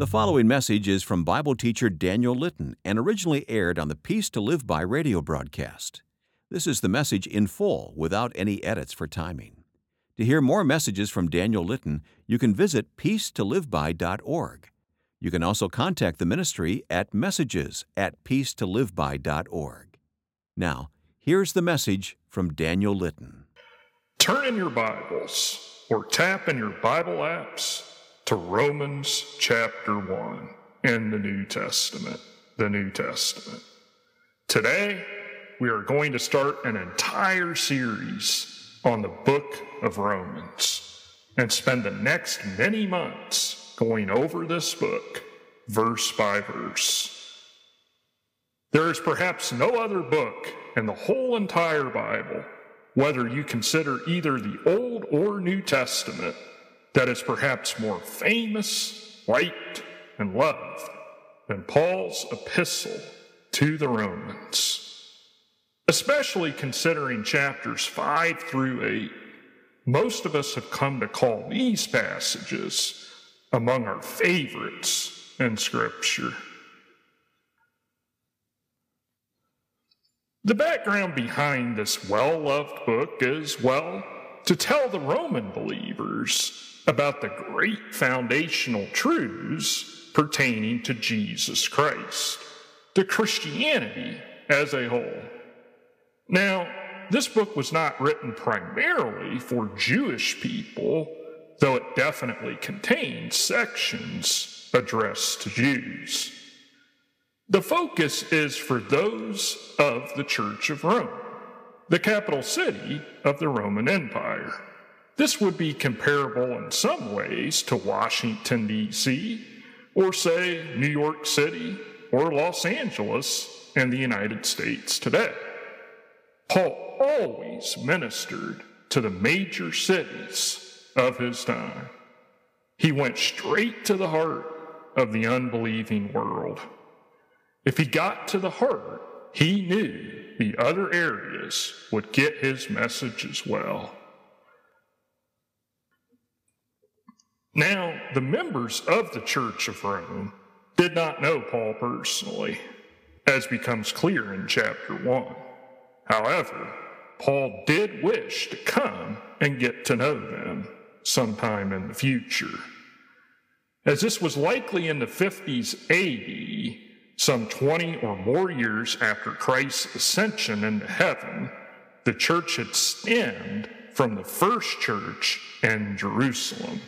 The following message is from Bible teacher Daniel Litton and originally aired on the Peace to Live By radio broadcast. This is the message in full without any edits for timing. To hear more messages from Daniel Litton, you can visit peacetoliveby.org. You can also contact the ministry at messages@peacetoliveby.org. Now, here's the message from Daniel Litton. Turn in your Bibles or tap in your Bible apps to Romans chapter 1 in the New Testament. Today, we are going to start an entire series on the book of Romans and spend the next many months going over this book verse by verse. There is perhaps no other book in the whole entire Bible, whether you consider either the Old or New Testament, that is perhaps more famous, liked, and loved than Paul's epistle to the Romans. Especially considering chapters 5 through 8, most of us have come to call these passages among our favorites in Scripture. The background behind this well-loved book is, well, to tell the Roman believers about the great foundational truths pertaining to Jesus Christ, to Christianity as a whole. Now, this book was not written primarily for Jewish people, though it definitely contains sections addressed to Jews. The focus is for those of the Church of Rome, the capital city of the Roman Empire. This would be comparable in some ways to Washington, D.C., or say New York City or Los Angeles in the United States today. Paul always ministered to the major cities of his time. He went straight to the heart of the unbelieving world. If he got to the heart, he knew the other areas would get his message as well. Now, the members of the Church of Rome did not know Paul personally, as becomes clear in chapter 1. However, Paul did wish to come and get to know them sometime in the future. As this was likely in the 50s AD, some 20 or more years after Christ's ascension into heaven, the church had stemmed from the first church in Jerusalem.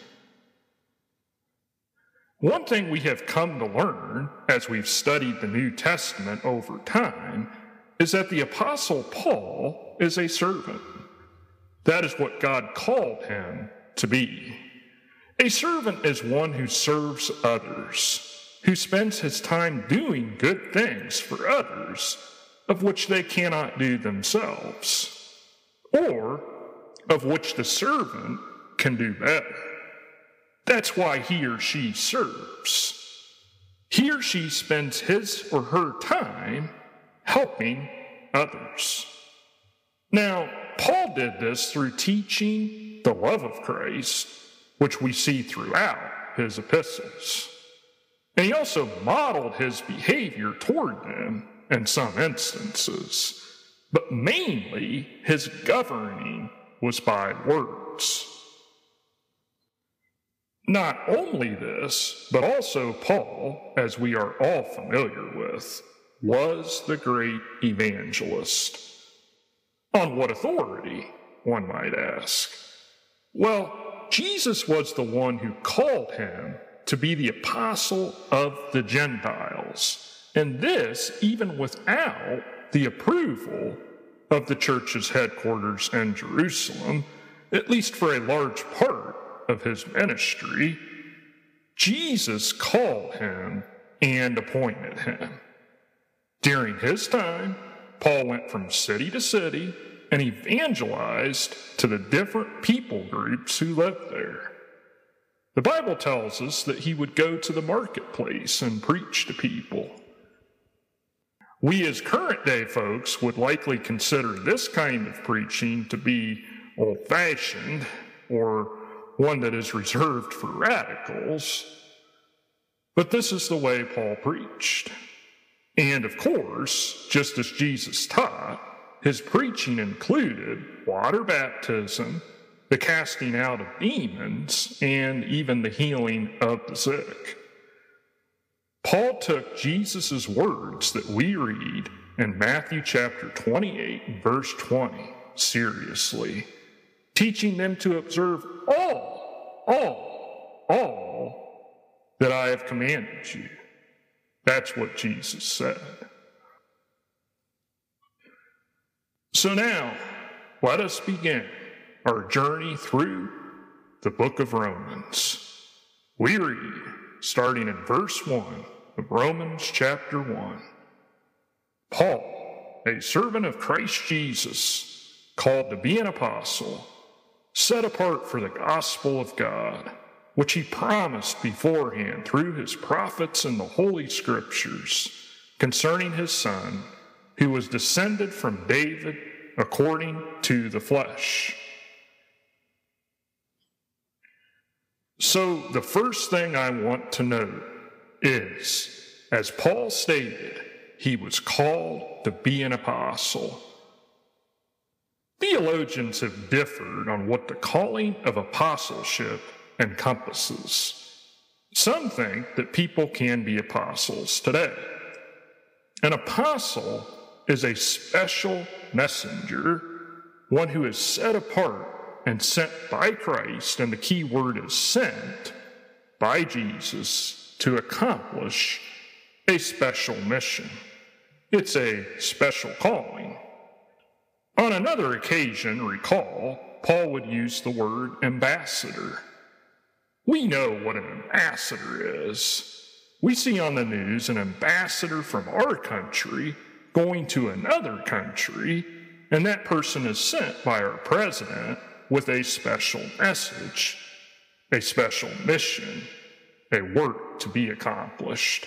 One thing we have come to learn as we've studied the New Testament over time is that the Apostle Paul is a servant. That is what God called him to be. A servant is one who serves others, who spends his time doing good things for others, of which they cannot do themselves, or of which the servant can do better. That's why he or she serves. He or she spends his or her time helping others. Now, Paul did this through teaching the love of Christ, which we see throughout his epistles. And he also modeled his behavior toward them in some instances, but mainly his governing was by words. Not only this, but also Paul, as we are all familiar with, was the great evangelist. On what authority, one might ask? Well, Jesus was the one who called him to be the apostle of the Gentiles, and this even without the approval of the church's headquarters in Jerusalem, at least for a large part of his ministry. Jesus called him and appointed him. During his time, Paul went from city to city and evangelized to the different people groups who lived there. The Bible tells us that he would go to the marketplace and preach to people. We as current day folks would likely consider this kind of preaching to be old-fashioned or one that is reserved for radicals. But this is the way Paul preached. And of course, just as Jesus taught, his preaching included water baptism, the casting out of demons, and even the healing of the sick. Paul took Jesus' words that we read in Matthew chapter 28, verse 20, seriously, teaching them to observe all that I have commanded you. That's what Jesus said. So now, let us begin our journey through the book of Romans. We read, starting in verse 1 of Romans chapter 1. Paul, a servant of Christ Jesus, called to be an apostle, set apart for the gospel of God, which he promised beforehand through his prophets in the Holy Scriptures, concerning his Son, who was descended from David according to the flesh. So the first thing I want to note is, as Paul stated, he was called to be an apostle. Theologians have differed on what the calling of apostleship encompasses. Some think that people can be apostles today. An apostle is a special messenger, one who is set apart and sent by Christ, and the key word is sent, by Jesus to accomplish a special mission. It's a special calling. On another occasion, recall, Paul would use the word ambassador. We know what an ambassador is. We see on the news an ambassador from our country going to another country, and that person is sent by our president with a special message, a special mission, a work to be accomplished.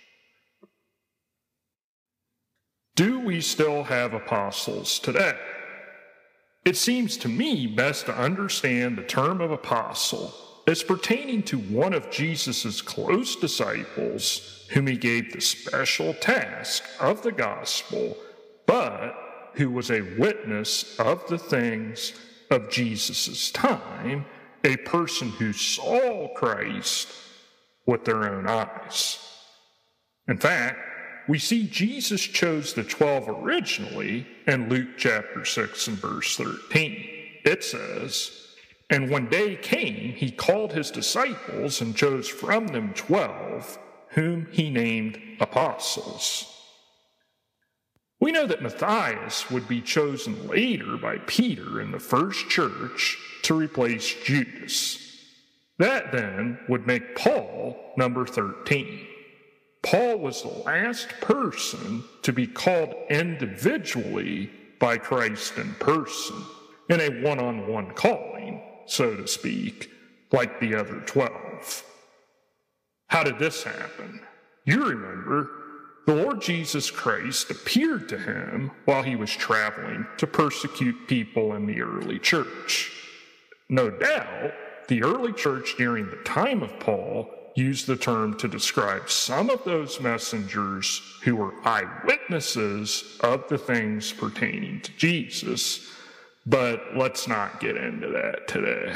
Do we still have apostles today? It seems to me best to understand the term of apostle as pertaining to one of Jesus' close disciples whom he gave the special task of the gospel, but who was a witness of the things of Jesus' time, a person who saw Christ with their own eyes. In fact, we see Jesus chose the 12 originally in Luke chapter 6 and verse 13. It says, "And when day came, he called his disciples and chose from them 12, whom he named apostles." We know that Matthias would be chosen later by Peter in the first church to replace Judas. That then would make Paul number 13. Paul was the last person to be called individually by Christ in person, in a one-on-one calling, so to speak, like the other 12. How did this happen? You remember, the Lord Jesus Christ appeared to him while he was traveling to persecute people in the early church. No doubt, the early church during the time of Paul used the term to describe some of those messengers who were eyewitnesses of the things pertaining to Jesus, but let's not get into that today.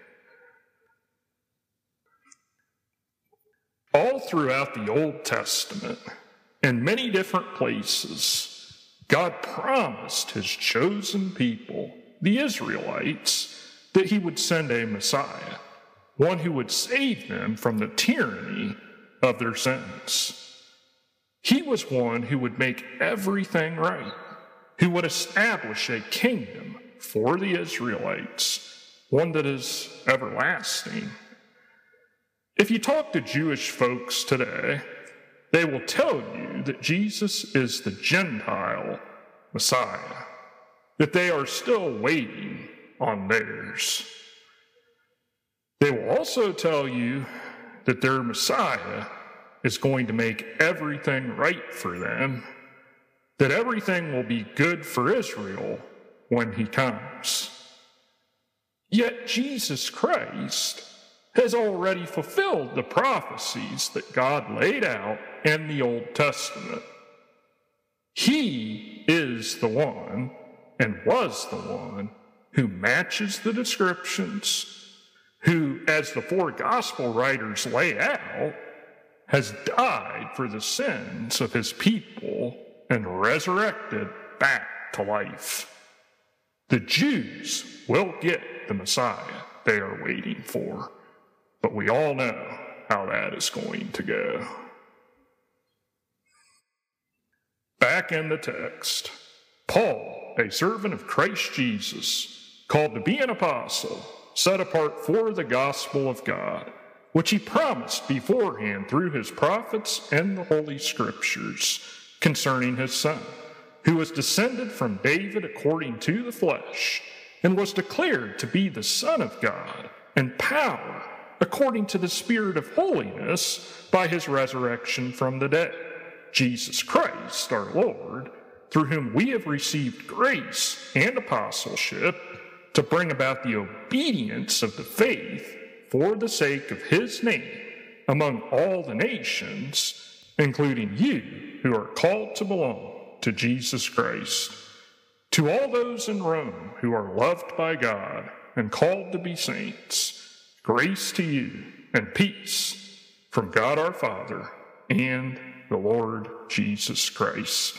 All throughout the Old Testament, in many different places, God promised his chosen people, the Israelites, that he would send a Messiah, one who would save them from the tyranny of their sins. He was one who would make everything right, who would establish a kingdom for the Israelites, one that is everlasting. If you talk to Jewish folks today, they will tell you that Jesus is the Gentile Messiah, that they are still waiting on theirs. They will also tell you that their Messiah is going to make everything right for them, that everything will be good for Israel when he comes. Yet Jesus Christ, has already fulfilled the prophecies that God laid out in the Old Testament. He is the one, and was the one, who matches the descriptions, who, as the four gospel writers lay out, has died for the sins of his people and resurrected back to life. The Jews will get the Messiah they are waiting for, but we all know how that is going to go. Back in the text, Paul, a servant of Christ Jesus, called to be an apostle, set apart for the gospel of God, which he promised beforehand through his prophets and the Holy Scriptures concerning his Son, who was descended from David according to the flesh, and was declared to be the Son of God in power, according to the Spirit of holiness, by his resurrection from the dead, Jesus Christ our Lord, through whom we have received grace and apostleship to bring about the obedience of the faith for the sake of his name among all the nations, including you who are called to belong to Jesus Christ. To all those in Rome who are loved by God and called to be saints, grace to you and peace from God our Father and the Lord Jesus Christ.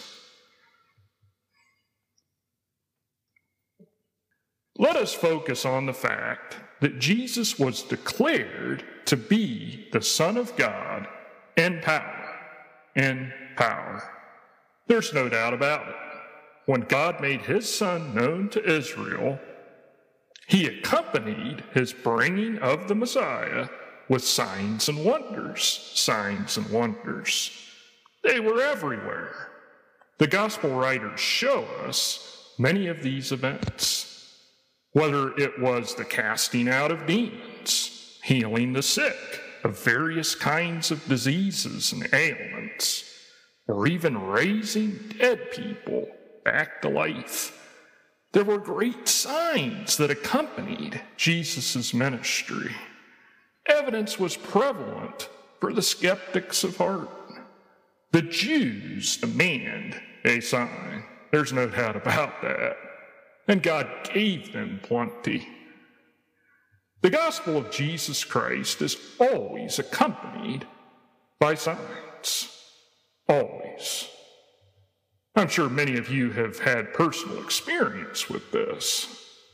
Let us focus on the fact that Jesus was declared to be the Son of God in power. In power. There's no doubt about it. When God made his Son known to Israel, he accompanied his bringing of the Messiah with signs and wonders. Signs and wonders. They were everywhere. The gospel writers show us many of these events. Whether it was the casting out of demons, healing the sick of various kinds of diseases and ailments, or even raising dead people back to life, there were great signs that accompanied Jesus' ministry. Evidence was prevalent for the skeptics of heart. The Jews demand a sign. There's no doubt about that. And God gave them plenty. The gospel of Jesus Christ is always accompanied by signs. Always. I'm sure many of you have had personal experience with this.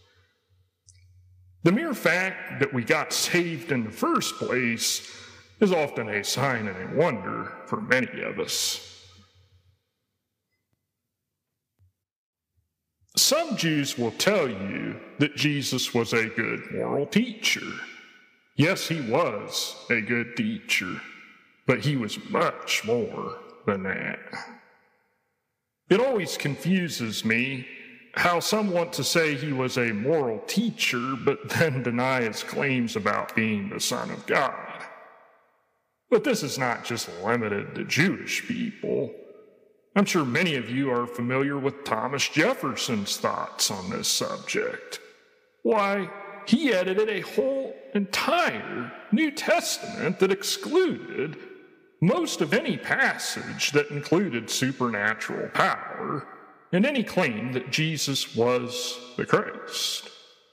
The mere fact that we got saved in the first place is often a sign and a wonder for many of us. Some Jews will tell you that Jesus was a good moral teacher. Yes, he was a good teacher, but he was much more than that. It always confuses me how some want to say he was a moral teacher, but then deny his claims about being the Son of God. But this is not just limited to Jewish people. I'm sure many of you are familiar with Thomas Jefferson's thoughts on this subject. Why, he edited a whole entire New Testament that excluded most of any passage that included supernatural power and any claim that Jesus was the Christ.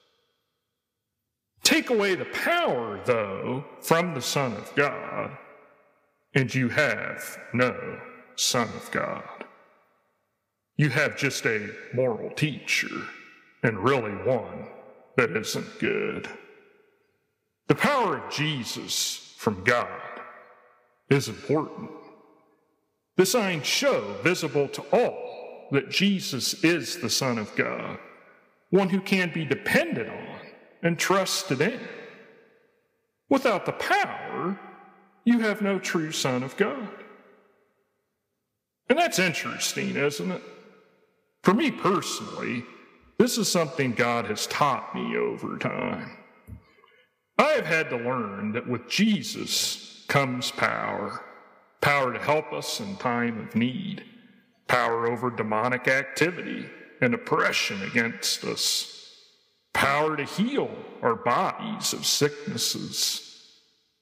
Take away the power, though, from the Son of God, and you have no Son of God. You have just a moral teacher, and really one that isn't good. The power of Jesus from God is important. The signs show, visible to all, that Jesus is the Son of God, one who can be depended on and trusted in. Without the power, you have no true Son of God. And that's interesting, isn't it? For me personally, this is something God has taught me over time. I have had to learn that with Jesus comes power. Power to help us in time of need. Power over demonic activity and oppression against us. Power to heal our bodies of sicknesses.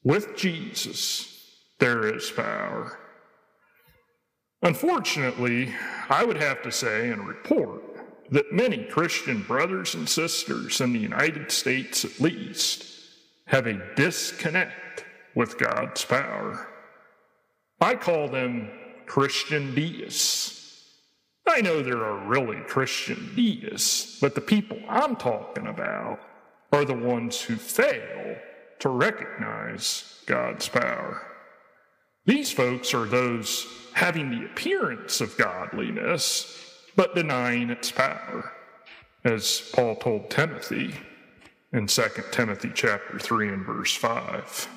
With Jesus, there is power. Unfortunately, I would have to say and report that many Christian brothers and sisters in the United States, at least, have a disconnect with God's power. I call them Christian deists. I know there are really Christian deists, but the people I'm talking about are the ones who fail to recognize God's power. These folks are those having the appearance of godliness, but denying its power, as Paul told Timothy in 2 Timothy chapter 3 and verse 5.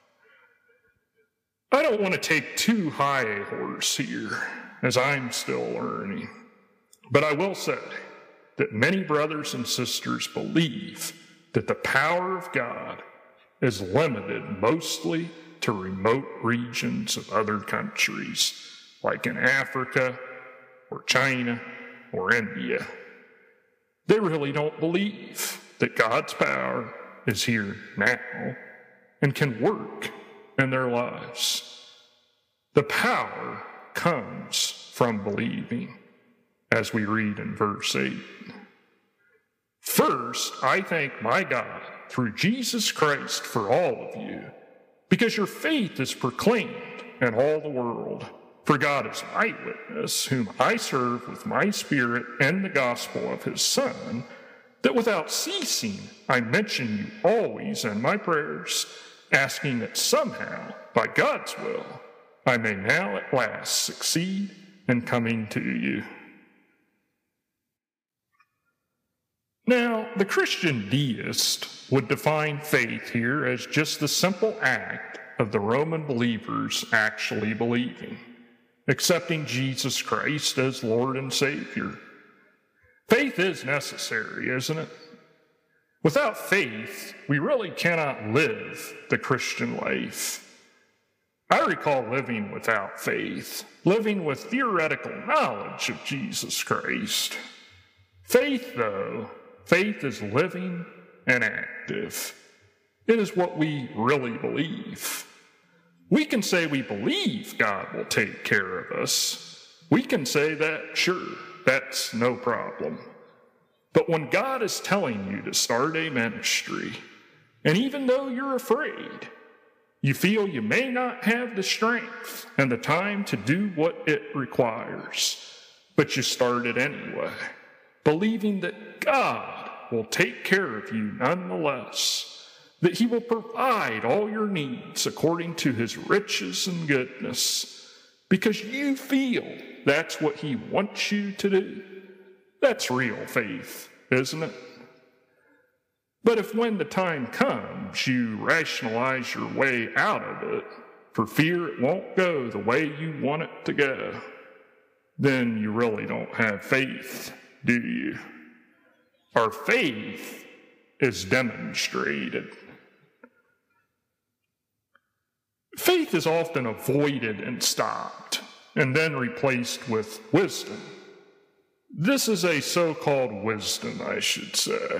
I don't want to take too high a horse here, as I'm still learning, but I will say that many brothers and sisters believe that the power of God is limited mostly to remote regions of other countries, like in Africa or China or India. They really don't believe that God's power is here now and can work in their lives. The power comes from believing, as we read in verse 8. First, I thank my God through Jesus Christ for all of you, because your faith is proclaimed in all the world. For God is my witness, whom I serve with my spirit and the gospel of his Son, that without ceasing I mention you always in my prayers, asking that somehow, by God's will, I may now at last succeed in coming to you. Now, the Christian deist would define faith here as just the simple act of the Roman believers actually believing, accepting Jesus Christ as Lord and Savior. Faith is necessary, isn't it? Without faith, we really cannot live the Christian life. I recall living without faith, living with theoretical knowledge of Jesus Christ. Faith, though, faith is living and active. It is what we really believe. We can say we believe God will take care of us. We can say that, sure, that's no problem. But when God is telling you to start a ministry, and even though you're afraid, you feel you may not have the strength and the time to do what it requires, but you start it anyway, believing that God will take care of you nonetheless, that he will provide all your needs according to his riches and goodness, because you feel that's what he wants you to do. That's real faith, isn't it? But if when the time comes you rationalize your way out of it for fear it won't go the way you want it to go, then you really don't have faith, do you? Our faith is demonstrated. Faith is often avoided and stopped, and then replaced with wisdom. This is a so-called wisdom, I should say.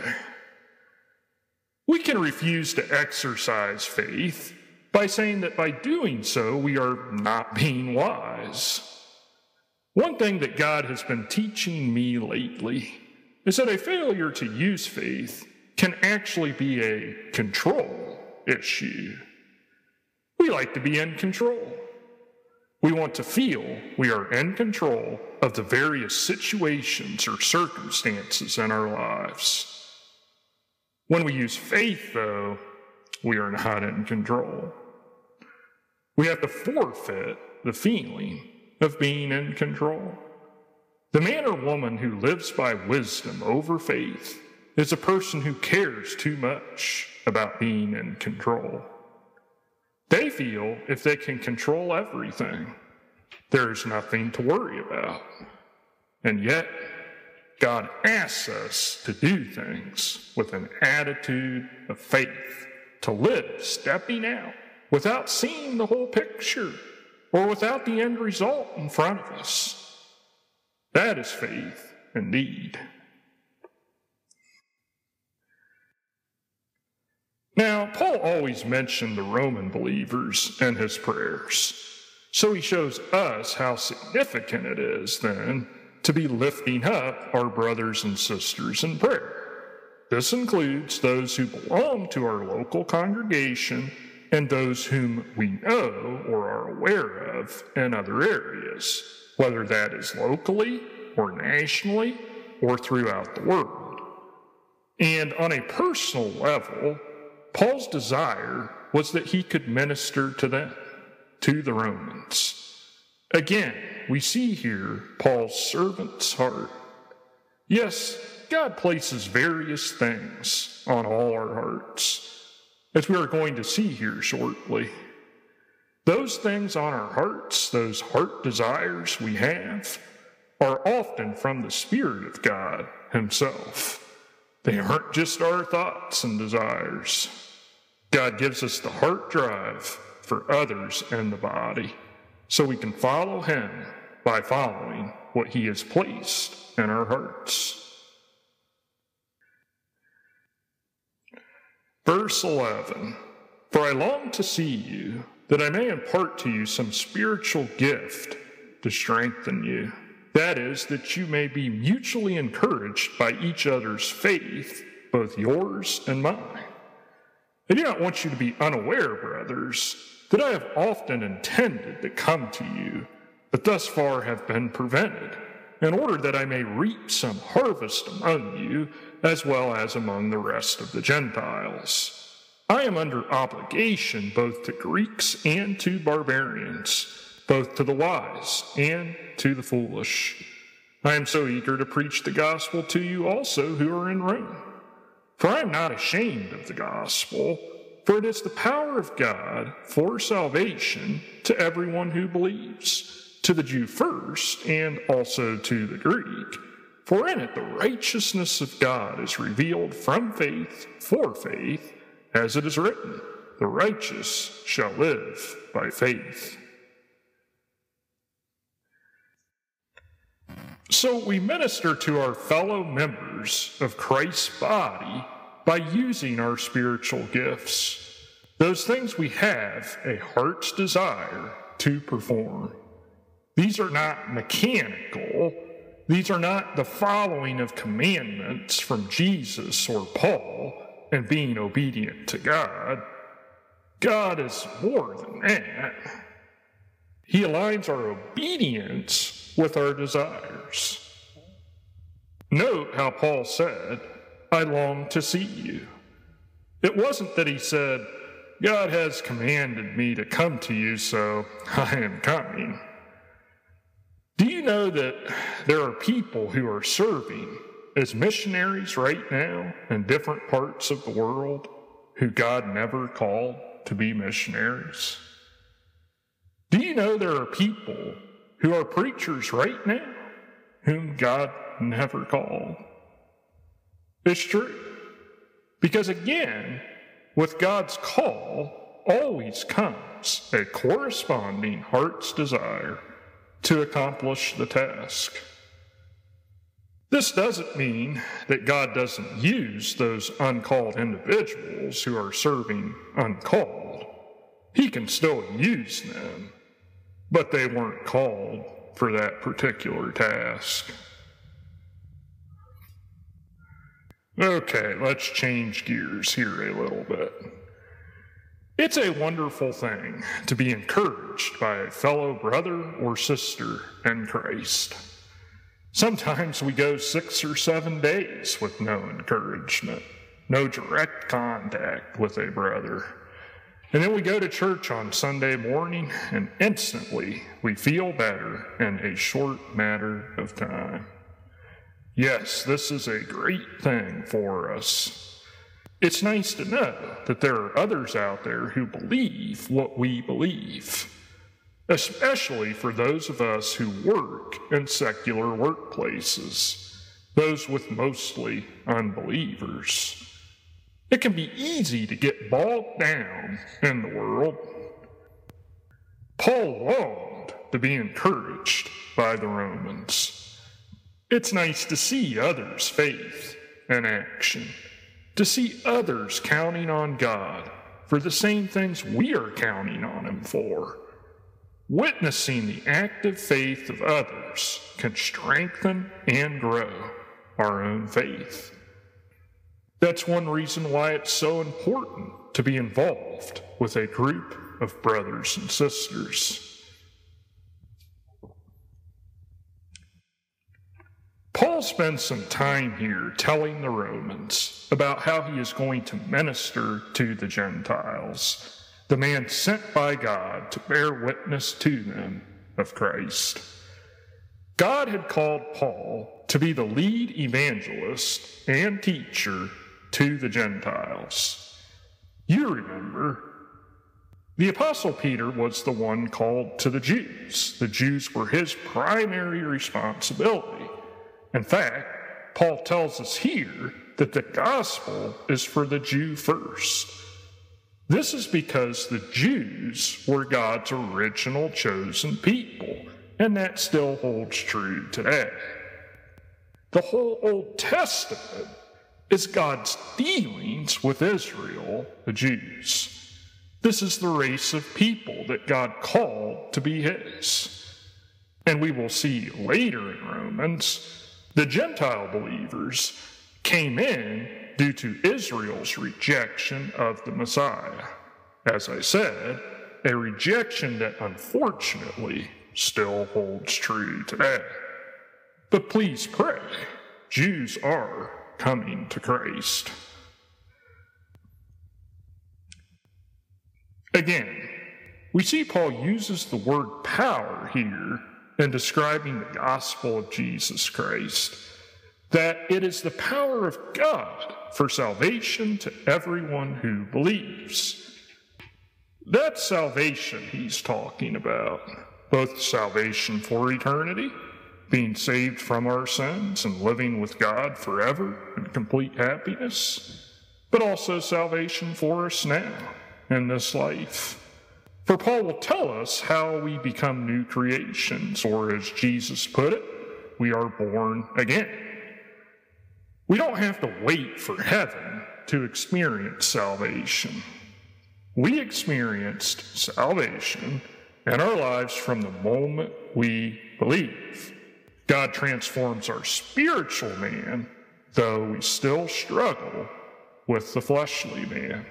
We can refuse to exercise faith by saying that by doing so, we are not being wise. One thing that God has been teaching me lately is that a failure to use faith can actually be a control issue. We like to be in control. We want to feel we are in control of the various situations or circumstances in our lives. When we use faith, though, we are not in control. We have to forfeit the feeling of being in control. The man or woman who lives by wisdom over faith is a person who cares too much about being in control. They feel if they can control everything, there's nothing to worry about. And yet, God asks us to do things with an attitude of faith, to live stepping out without seeing the whole picture or without the end result in front of us. That is faith indeed. Now, Paul always mentioned the Roman believers in his prayers, so he shows us how significant it is, then, to be lifting up our brothers and sisters in prayer. This includes those who belong to our local congregation and those whom we know or are aware of in other areas, whether that is locally or nationally or throughout the world. And on a personal level, Paul's desire was that he could minister to them, to the Romans. Again, we see here Paul's servant's heart. Yes, God places various things on all our hearts, as we are going to see here shortly. Those things on our hearts, those heart desires we have, are often from the Spirit of God Himself. They aren't just our thoughts and desires. God gives us the heart drive for others in the body, so we can follow Him by following what He has placed in our hearts. Verse 11, "For I long to see you, that I may impart to you some spiritual gift to strengthen you. That is, that you may be mutually encouraged by each other's faith, both yours and mine. I do not want you to be unaware, brothers, that I have often intended to come to you, but thus far have been prevented, in order that I may reap some harvest among you, as well as among the rest of the Gentiles. I am under obligation both to Greeks and to barbarians, both to the wise and to the foolish. I am so eager to preach the gospel to you also who are in Rome. For I am not ashamed of the gospel, for it is the power of God for salvation to everyone who believes, to the Jew first, and also to the Greek. For in it the righteousness of God is revealed from faith for faith, as it is written, the righteous shall live by faith." So we minister to our fellow members of Christ's body by using our spiritual gifts, those things we have a heart's desire to perform. These are not mechanical. These are not the following of commandments from Jesus or Paul and being obedient to God. God is more than that. He aligns our obedience with our desires. Note how Paul said, "I long to see you." It wasn't that he said, "God has commanded me to come to you, so I am coming." Do you know that there are people who are serving as missionaries right now in different parts of the world who God never called to be missionaries? Do you know there are people who are preachers right now whom God never called? It's true. Because again, with God's call always comes a corresponding heart's desire to accomplish the task. This doesn't mean that God doesn't use those uncalled individuals who are serving uncalled. He can still use them, but they weren't called for that particular task. Okay, let's change gears here a little bit. It's a wonderful thing to be encouraged by a fellow brother or sister in Christ. Sometimes we go 6 or 7 days with no encouragement, no direct contact with a brother. And then we go to church on Sunday morning, and instantly we feel better in a short matter of time. Yes, this is a great thing for us. It's nice to know that there are others out there who believe what we believe, especially for those of us who work in secular workplaces, those with mostly unbelievers. It can be easy to get bogged down in the world. Paul longed to be encouraged by the Romans. It's nice to see others' faith in action, to see others counting on God for the same things we are counting on Him for. Witnessing the active faith of others can strengthen and grow our own faith. That's one reason why it's so important to be involved with a group of brothers and sisters. Paul spends some time here telling the Romans about how he is going to minister to the Gentiles, the man sent by God to bear witness to them of Christ. God had called Paul to be the lead evangelist and teacher to the Gentiles. You remember, the Apostle Peter was the one called to the Jews. The Jews were his primary responsibility. In fact, Paul tells us here that the gospel is for the Jew first. This is because the Jews were God's original chosen people, and that still holds true today. The whole Old Testament is God's dealings with Israel, the Jews. This is the race of people that God called to be His. And we will see later in Romans, the Gentile believers came in due to Israel's rejection of the Messiah. As I said, a rejection that unfortunately still holds true today. But please pray, Jews are coming to Christ. Again, we see Paul uses the word power here in describing the gospel of Jesus Christ, that it is the power of God for salvation to everyone who believes. That's salvation he's talking about, both salvation for eternity, being saved from our sins and living with God forever in complete happiness, but also salvation for us now in this life. For Paul will tell us how we become new creations, or as Jesus put it, we are born again. We don't have to wait for heaven to experience salvation. We experienced salvation in our lives from the moment we believe. God transforms our spiritual man, though we still struggle with the fleshly man.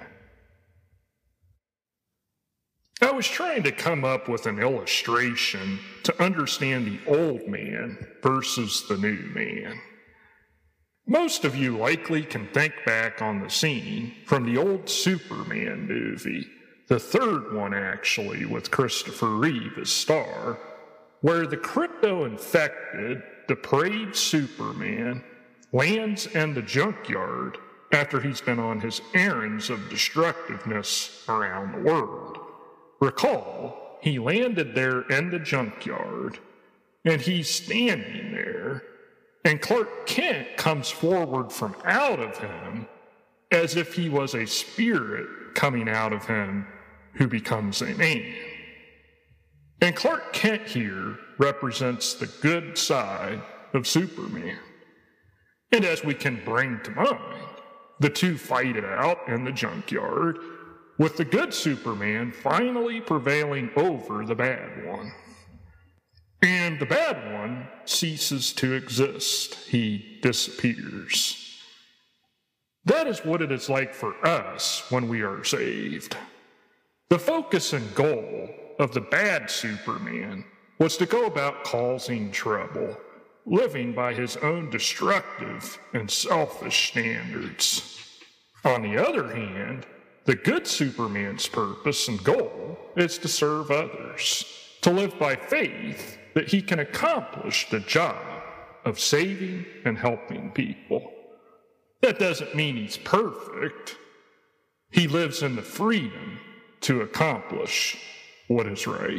I was trying to come up with an illustration to understand the old man versus the new man. Most of you likely can think back on the scene from the old Superman movie, the third one actually, with Christopher Reeve as star, where the crypto-infected, depraved Superman lands in the junkyard after he's been on his errands of destructiveness around the world. Recall, he landed there in the junkyard, and he's standing there, and Clark Kent comes forward from out of him as if he was a spirit coming out of him who becomes a man. And Clark Kent here represents the good side of Superman. And as we can bring to mind, the two fight it out in the junkyard, with the good Superman finally prevailing over the bad one. And the bad one ceases to exist. He disappears. That is what it is like for us when we are saved. The focus and goal of the bad Superman was to go about causing trouble, living by his own destructive and selfish standards. On the other hand, the good Superman's purpose and goal is to serve others, to live by faith that he can accomplish the job of saving and helping people. That doesn't mean he's perfect. He lives in the freedom to accomplish what is right.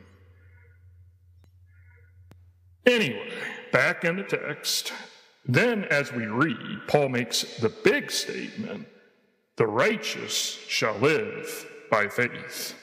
Anyway, back in the text. Then as we read, Paul makes the big statement, the righteous shall live by faith.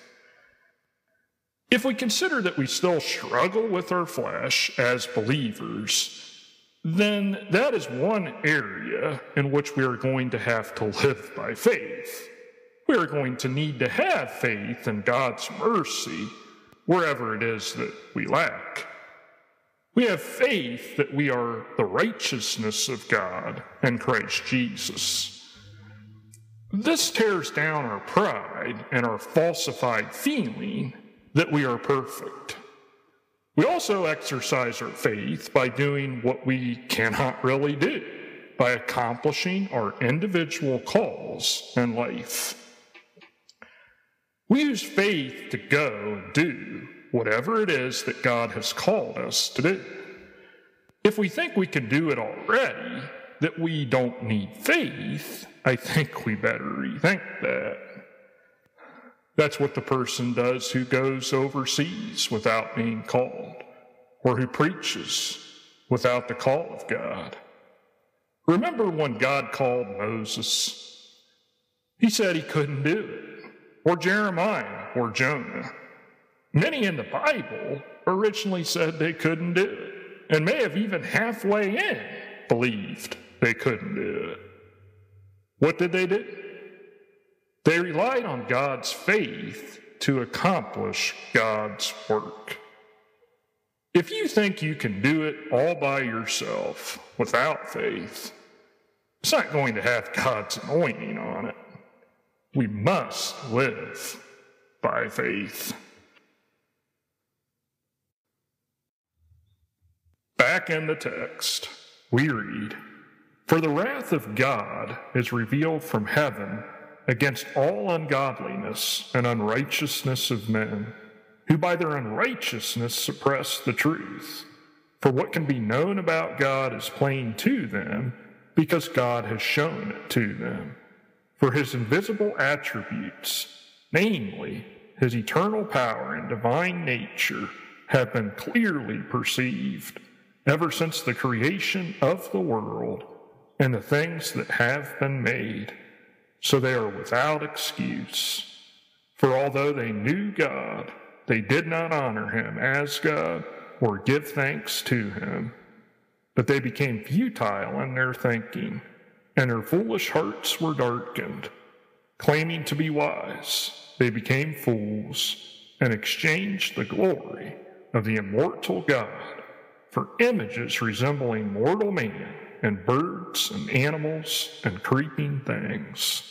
If we consider that we still struggle with our flesh as believers, then that is one area in which we are going to have to live by faith. We are going to need to have faith in God's mercy wherever it is that we lack. We have faith that we are the righteousness of God in Christ Jesus. This tears down our pride and our falsified feeling that we are perfect. We also exercise our faith by doing what we cannot really do, by accomplishing our individual calls in life. We use faith to go and do whatever it is that God has called us to do. If we think we can do it already, that we don't need faith, I think we better rethink that. That's what the person does who goes overseas without being called, or who preaches without the call of God. Remember when God called Moses? He said he couldn't do it, or Jeremiah, or Jonah. Many in the Bible originally said they couldn't do it, and may have even halfway in believed they couldn't do it. What did they do? They relied on God's faith to accomplish God's work. If you think you can do it all by yourself without faith, it's not going to have God's anointing on it. We must live by faith. Back in the text, we read, "For the wrath of God is revealed from heaven against all ungodliness and unrighteousness of men, who by their unrighteousness suppress the truth. For what can be known about God is plain to them, because God has shown it to them. For his invisible attributes, namely his eternal power and divine nature, have been clearly perceived ever since the creation of the world and the things that have been made. So they are without excuse. For although they knew God, they did not honor him as God or give thanks to him. But they became futile in their thinking, and their foolish hearts were darkened. Claiming to be wise, they became fools and exchanged the glory of the immortal God for images resembling mortal man and birds and animals and creeping things."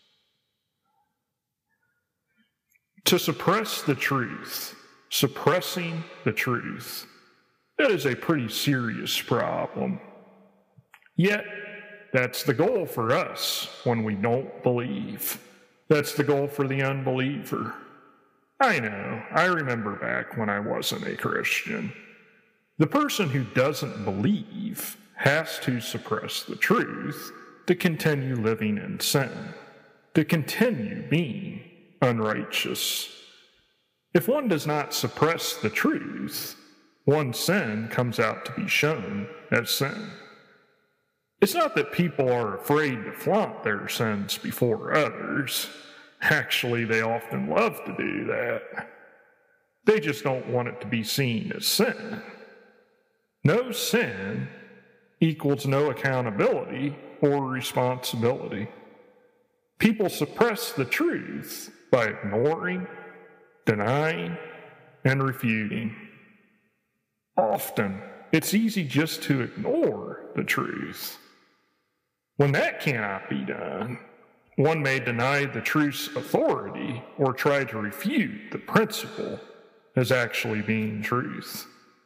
To suppress the truth, suppressing the truth, that is a pretty serious problem. Yet, that's the goal for us when we don't believe. That's the goal for the unbeliever. I know, I remember back when I wasn't a Christian. The person who doesn't believe has to suppress the truth to continue living in sin, to continue being unrighteous. If one does not suppress the truth, one's sin comes out to be shown as sin. It's not that people are afraid to flaunt their sins before others. Actually, they often love to do that. They just don't want it to be seen as sin. No sin equals no accountability or responsibility. People suppress the truth by ignoring, denying, and refuting. Often, it's easy just to ignore the truth. When that cannot be done, one may deny the truth's authority or try to refute the principle as actually being truth.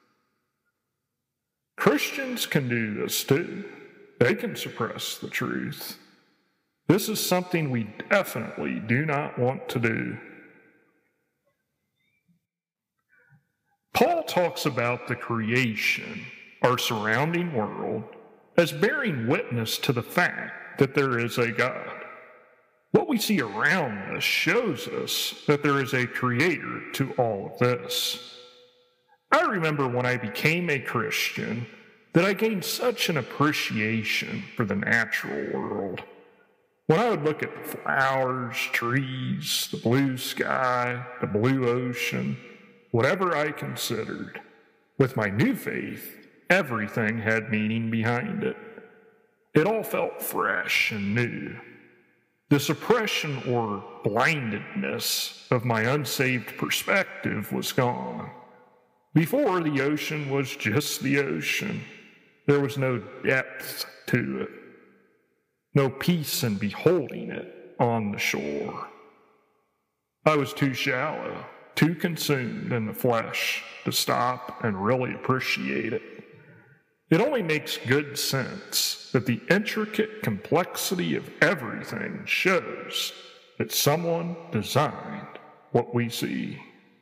Christians can do this too. They can suppress the truth. This is something we definitely do not want to do. Paul talks about the creation, our surrounding world, as bearing witness to the fact that there is a God. What we see around us shows us that there is a creator to all of this. I remember when I became a Christian that I gained such an appreciation for the natural world. When I would look at the flowers, trees, the blue sky, the blue ocean, whatever I considered, with my new faith, Everything had meaning behind it. It all felt fresh and new. The suppression or blindedness of my unsaved perspective was gone. Before, the ocean was just the ocean. There was no depth to it, no peace in beholding it on the shore. I was too shallow, too consumed in the flesh to stop and really appreciate it. It only makes good sense that the intricate complexity of everything shows that someone designed what we see.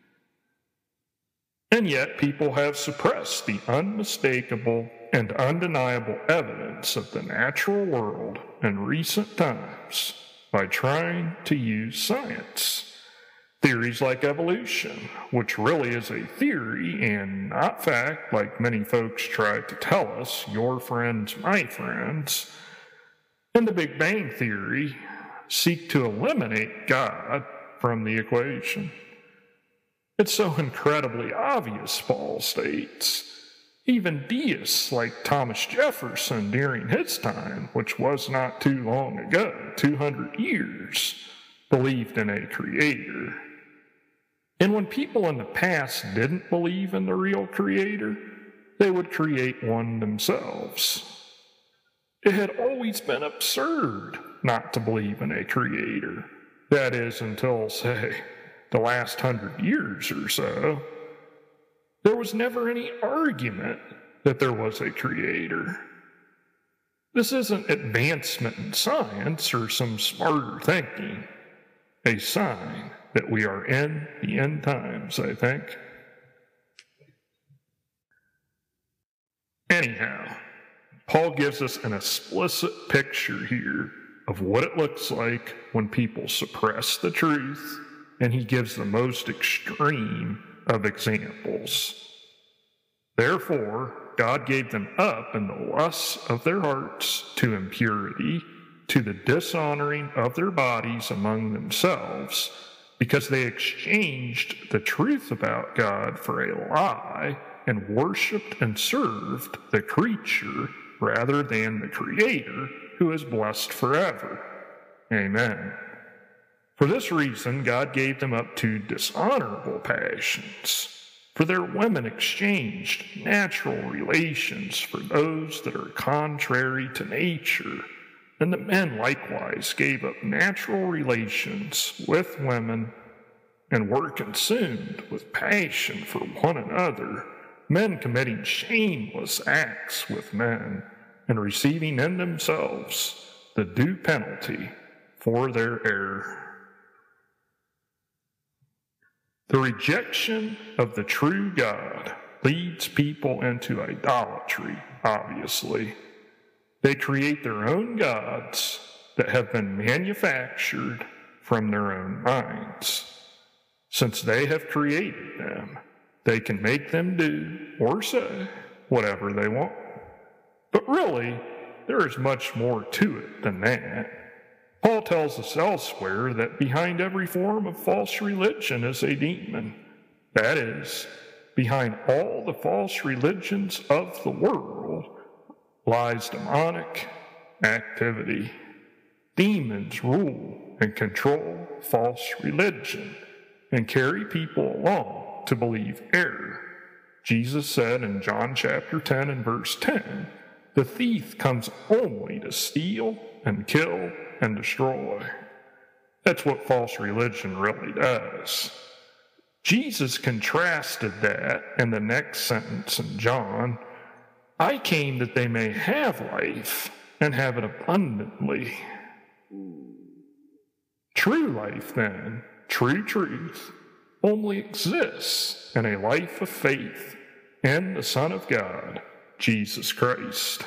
And yet people have suppressed the unmistakable and undeniable evidence of the natural world in recent times by trying to use science. Theories like evolution, which really is a theory and not fact, like many folks try to tell us, your friends, my friends, and the Big Bang Theory seek to eliminate God from the equation. It's so incredibly obvious, Paul states. Even deists like Thomas Jefferson during his time, which was not too long ago, 200 years, believed in a creator. And when people in the past didn't believe in the real creator, they would create one themselves. It had always been absurd not to believe in a creator. That is, until, say, the last 100 years or so. There was never any argument that there was a creator. This isn't advancement in science or some smarter thinking. A sign that we are in the end times, I think. Anyhow, Paul gives us an explicit picture here of what it looks like when people suppress the truth, and he gives the most extreme of examples. Therefore, God gave them up in the lusts of their hearts to impurity, to the dishonoring of their bodies among themselves, because they exchanged the truth about God for a lie and worshiped and served the creature rather than the Creator, who is blessed forever. Amen. For this reason, God gave them up to dishonorable passions. For their women exchanged natural relations for those that are contrary to nature. And the men likewise gave up natural relations with women and were consumed with passion for one another, men committing shameless acts with men and receiving in themselves the due penalty for their error. The rejection of the true God leads people into idolatry, obviously. They create their own gods that have been manufactured from their own minds. Since they have created them, they can make them do or say whatever they want. But really, there is much more to it than that. Paul tells us elsewhere that behind every form of false religion is a demon. That is, behind all the false religions of the world lies demonic activity. Demons rule and control false religion and carry people along to believe error. Jesus said in John chapter 10 and verse 10, "The thief comes only to steal and kill and destroy." That's what false religion really does. Jesus contrasted that in the next sentence in John, "I came that they may have life and have it abundantly." True life, then, true truth, only exists in a life of faith in the Son of God, Jesus Christ.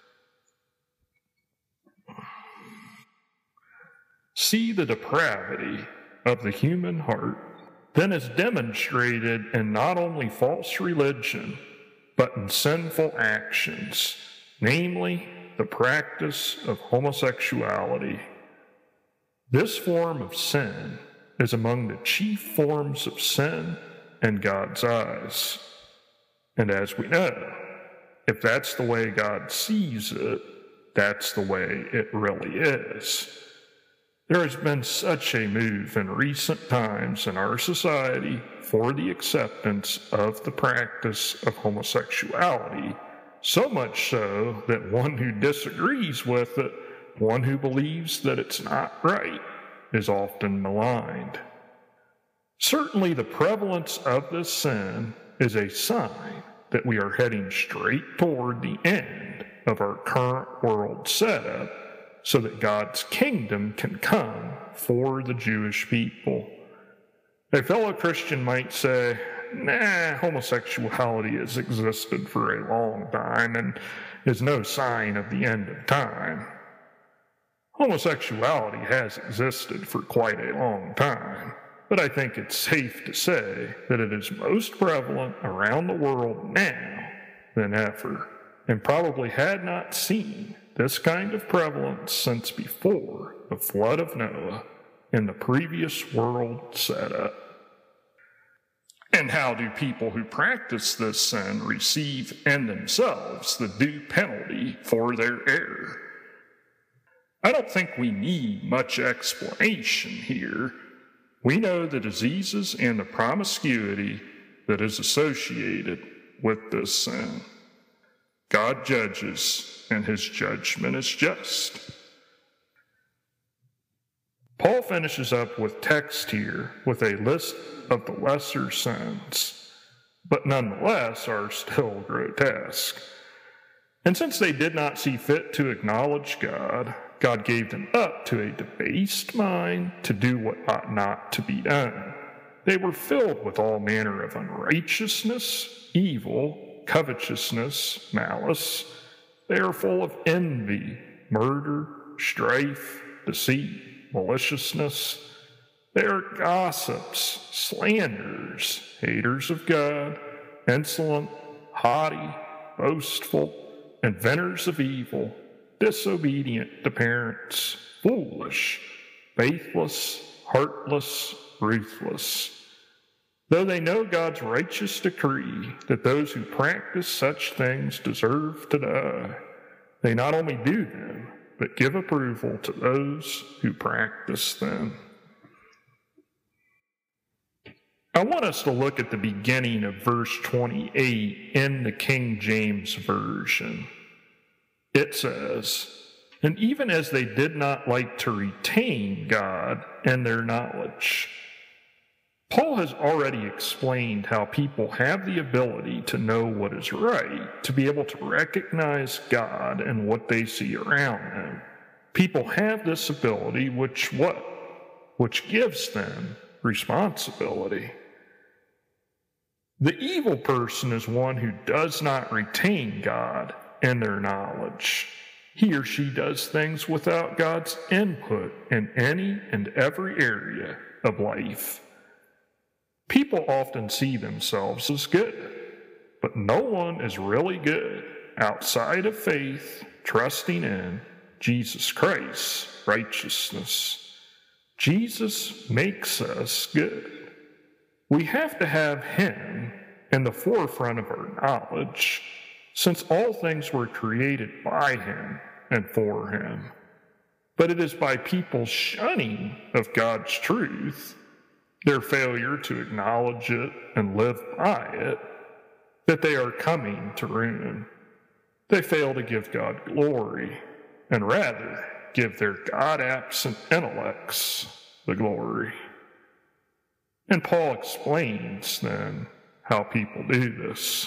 See the depravity of the human heart, then is demonstrated in not only false religion, but in sinful actions, namely the practice of homosexuality. This form of sin is among the chief forms of sin in God's eyes. And as we know, if that's the way God sees it, that's the way it really is. There has been such a move in recent times in our society for the acceptance of the practice of homosexuality, so much so that one who disagrees with it, one who believes that it's not right, is often maligned. Certainly the prevalence of this sin is a sign that we are heading straight toward the end of our current world setup so that God's kingdom can come for the Jewish people. A fellow Christian might say, homosexuality has existed for a long time and is no sign of the end of time. Homosexuality has existed for quite a long time, but I think it's safe to say that it is most prevalent around the world now than ever, and probably had not seen this kind of prevalence since before the flood of Noah in the previous world setup. And how do people who practice this sin receive in themselves the due penalty for their error? I don't think we need much explanation here. We know the diseases and the promiscuity that is associated with this sin. God judges, and his judgment is just. Paul finishes up with text here with a list of the lesser sins, but nonetheless are still grotesque. And since they did not see fit to acknowledge God, God gave them up to a debased mind to do what ought not to be done. They were filled with all manner of unrighteousness, evil, covetousness, malice. They are full of envy, murder, strife, deceit, maliciousness. They are gossips, slanderers, haters of God, insolent, haughty, boastful, inventors of evil, disobedient to parents, foolish, faithless, heartless, ruthless. Though they know God's righteous decree that those who practice such things deserve to die, they not only do them, but give approval to those who practice them. I want us to look at the beginning of verse 28 in the King James Version. It says, "And even as they did not like to retain God in their knowledge." Paul has already explained how people have the ability to know what is right, to be able to recognize God and what they see around them. People have this ability, which gives them responsibility. The evil person is one who does not retain God in their knowledge. He or she does things without God's input in any and every area of life. People often see themselves as good, but no one is really good outside of faith, trusting in Jesus Christ's righteousness. Jesus makes us good. We have to have him in the forefront of our knowledge, since all things were created by him and for him. But it is by people's shunning of God's truth, their failure to acknowledge it and live by it, that they are coming to ruin. They fail to give God glory, and rather give their God-absent intellects the glory. And Paul explains then how people do this.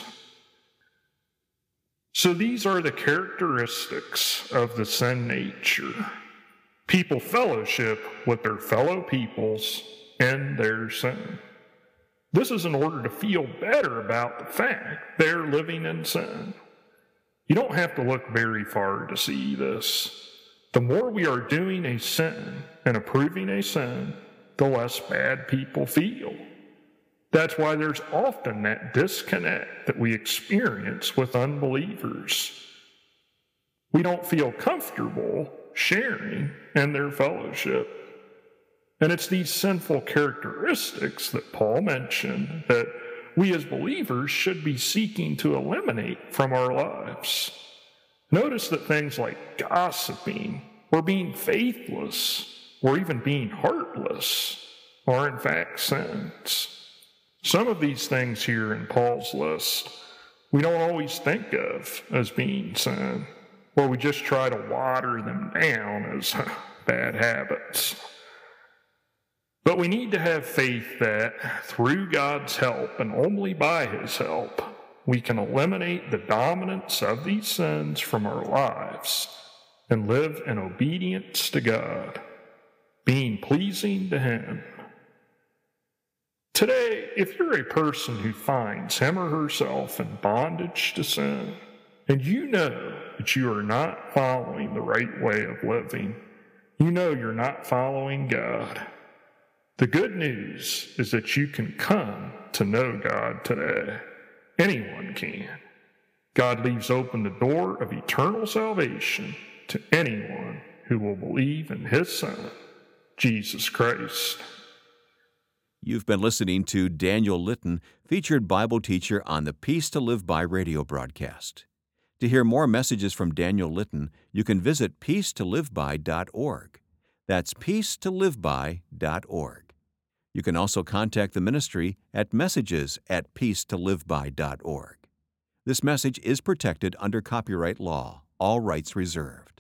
So these are the characteristics of the sin nature. People fellowship with their fellow peoples in their sin. This is in order to feel better about the fact they're living in sin. You don't have to look very far to see this. The more we are doing a sin and approving a sin, the less bad people feel. That's why there's often that disconnect that we experience with unbelievers. We don't feel comfortable sharing in their fellowship. And it's these sinful characteristics that Paul mentioned that we as believers should be seeking to eliminate from our lives. Notice that things like gossiping, or being faithless, or even being heartless are in fact sins. Some of these things here in Paul's list we don't always think of as being sin, or we just try to water them down as bad habits. But we need to have faith that through God's help and only by His help, we can eliminate the dominance of these sins from our lives and live in obedience to God, being pleasing to Him. Today, if you're a person who finds him or herself in bondage to sin, and you know that you are not following the right way of living, you know you're not following God, the good news is that you can come to know God today. Anyone can. God leaves open the door of eternal salvation to anyone who will believe in His Son, Jesus Christ. You've been listening to Daniel Litton, featured Bible teacher on the Peace to Live By radio broadcast. To hear more messages from Daniel Litton, you can visit peacetoliveby.org. That's peacetoliveby.org. You can also contact the ministry at messages@peacetoliveby.org. This message is protected under copyright law, all rights reserved.